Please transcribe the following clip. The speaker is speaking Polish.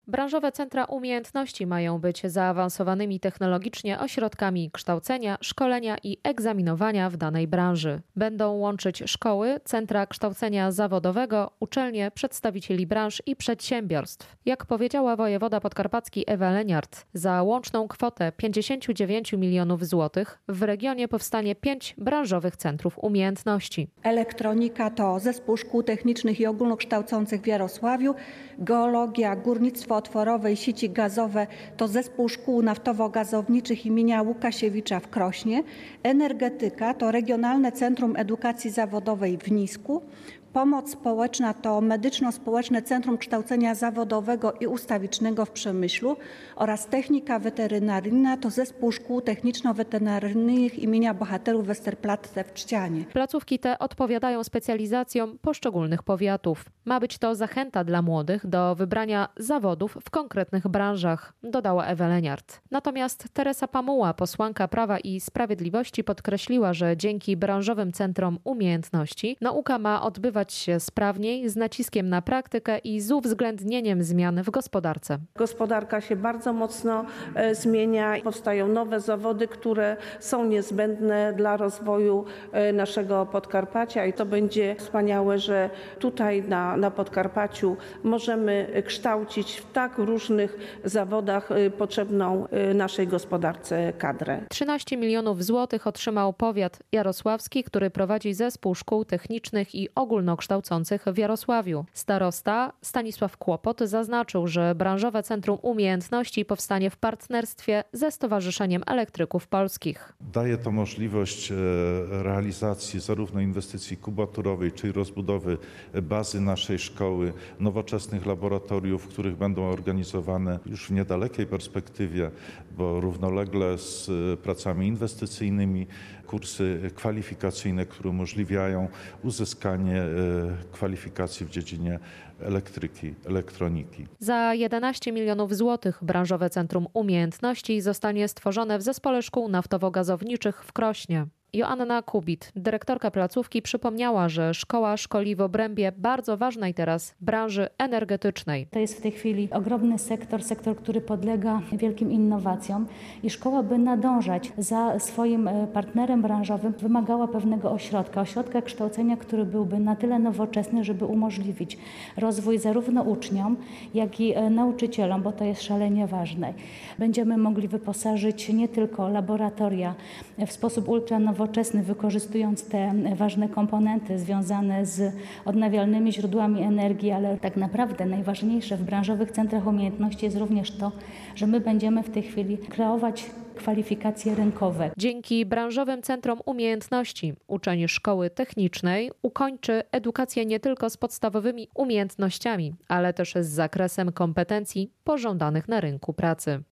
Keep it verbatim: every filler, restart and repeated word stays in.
Branżowe centra umiejętności mają być zaawansowanymi technologicznie ośrodkami kształcenia, szkolenia i egzaminowania w danej branży. Będą łączyć szkoły, centra kształcenia zawodowego, uczelnie, przedstawicieli branż i przedsiębiorstw. Jak powiedziała wojewoda podkarpacki Ewa Leniart, za łączną kwotę pięćdziesiąt dziewięć milionów złotych w regionie powstanie pięć branżowych centrów umiejętności. Elektronika to Zespół Szkół Technicznych i Ogólnokształcących w Jarosławiu, geologia, górnictwo otworowe i sieci gazowe to Zespół Szkół Naftowo-Gazowniczych imienia Łukasiewicza w Krośnie, energetyka to Regionalne Centrum Edukacji Zawodowej w Nisku, pomoc społeczna to Medyczno-Społeczne Centrum Kształcenia Zawodowego i Ustawicznego w Przemyślu oraz technika weterynaryjna to Zespół Szkół Techniczno-Weterynaryjnych imienia Bohaterów Westerplatte w Trzcianie. Placówki te odpowiadają specjalizacjom poszczególnych powiatów. Ma być to zachęta dla młodych do wybrania zawodów w konkretnych branżach, dodała Ewa Leniart. Natomiast Teresa Pamuła, posłanka Prawa i Sprawiedliwości, podkreśliła, że dzięki branżowym centrom umiejętności nauka ma odbywać się sprawniej, z naciskiem na praktykę i z uwzględnieniem zmian w gospodarce. Gospodarka się bardzo mocno e, zmienia. Powstają nowe zawody, które są niezbędne dla rozwoju e, naszego Podkarpacia i to będzie wspaniałe, że tutaj na, na Podkarpaciu możemy kształcić w tak różnych zawodach e, potrzebną e, naszej gospodarce kadrę. trzynaście milionów złotych otrzymał powiat jarosławski, który prowadzi Zespół Szkół Technicznych i Ogólnokształcących w Jarosławiu. Starosta Stanisław Kłopot zaznaczył, że branżowe centrum umiejętności powstanie w partnerstwie ze Stowarzyszeniem Elektryków Polskich. Daje to możliwość realizacji zarówno inwestycji kubaturowej, czyli rozbudowy bazy naszej szkoły, nowoczesnych laboratoriów, w których będą organizowane już w niedalekiej perspektywie, bo równolegle z pracami inwestycyjnymi, kursy kwalifikacyjne, które umożliwiają uzyskanie kwalifikacji w dziedzinie elektryki, elektroniki. Za jedenaście milionów złotych branżowe centrum umiejętności zostanie stworzone w Zespole Szkół Naftowo-Gazowniczych w Krośnie. Joanna Kubit, dyrektorka placówki, przypomniała, że szkoła szkoli w obrębie bardzo ważnej teraz branży energetycznej. To jest w tej chwili ogromny sektor, sektor, który podlega wielkim innowacjom i szkoła, by nadążać za swoim partnerem branżowym, wymagała pewnego ośrodka, ośrodka kształcenia, który byłby na tyle nowoczesny, żeby umożliwić rozwój zarówno uczniom, jak i nauczycielom, bo to jest szalenie ważne. Będziemy mogli wyposażyć nie tylko laboratoria w sposób ultranowoczesny, nowoczesny, wykorzystując te ważne komponenty związane z odnawialnymi źródłami energii, ale tak naprawdę najważniejsze w branżowych centrach umiejętności jest również to, że my będziemy w tej chwili kreować kwalifikacje rynkowe. Dzięki branżowym centrom umiejętności uczeń szkoły technicznej ukończy edukację nie tylko z podstawowymi umiejętnościami, ale też z zakresem kompetencji pożądanych na rynku pracy.